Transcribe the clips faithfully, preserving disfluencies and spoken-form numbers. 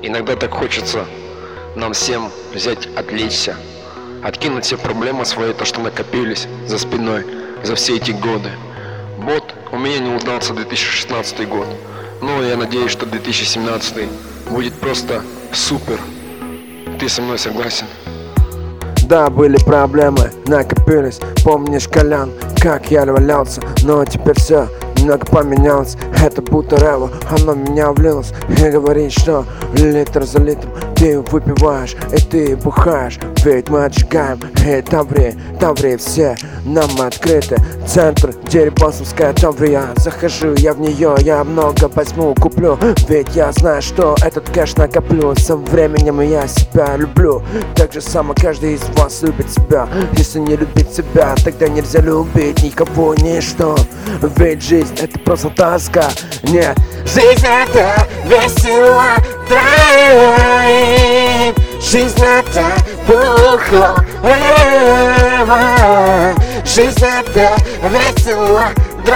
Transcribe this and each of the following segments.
Иногда так хочется нам всем взять, отвлечься, откинуть все проблемы свои, то, что накопились за спиной за все эти годы. Вот у меня не удался две тысячи шестнадцатый год, но я надеюсь, что две тысячи семнадцатый будет просто супер. Ты со мной согласен? Да, были проблемы, накопились. Помнишь, Колян, как я валялся? Но теперь все немного поменялось. Это будто рево, оно в меня влилось. И говорит, что литр за литром ты выпиваешь, и ты бухаешь. Ведь мы отжигаем, и Таврия, Таврия все нам открыты. Центр, Дерибасовская Таврия. Захожу я в нее, я много возьму, куплю. Ведь я знаю, что этот кэш накоплю. Со временем я себя люблю. Так же само каждый из вас любит себя. Если не любит себя, тогда нельзя любить никого, ничто. Ведь жизнь это просто тоска. Нет, жизнь это весело драйв. Жизнь это бухло. Жизнь это весело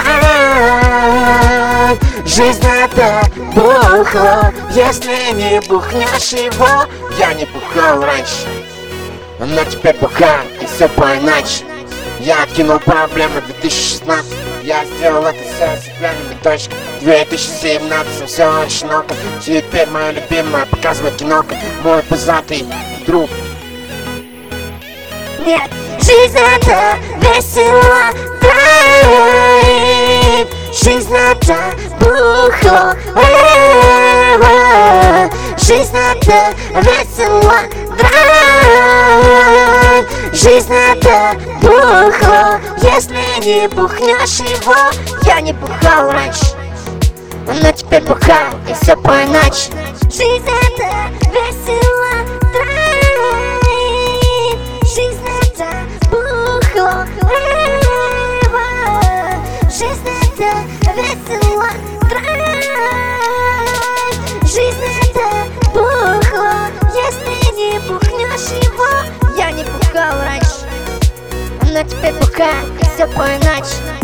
драйв. Жизнь это бухло. Если не бухнешь его, я не бухал раньше, но теперь бухаю, и все по-иначе. Я откинул проблемы две тысячи шестнадцать. Я сделал это все себя точка. две тысячи семнадцать, все очень много. Теперь моя любимая показывает кинока. Мой пузатый друг. Нет, жизнь это весело драйв. Жизнь это бухло. Жизнь это весело драйв. Жизнь это бухло. Если не бухнешь его, я не бухал раньше, но теперь бухаю, и все по-иначе. Жизнь это весело драйв. Жизнь это бухло. Жизнь это весело драйв. Жизнь это бухло. Если не бухнешь его, я не бухал раньше, но теперь бухаю, и все по-иначе.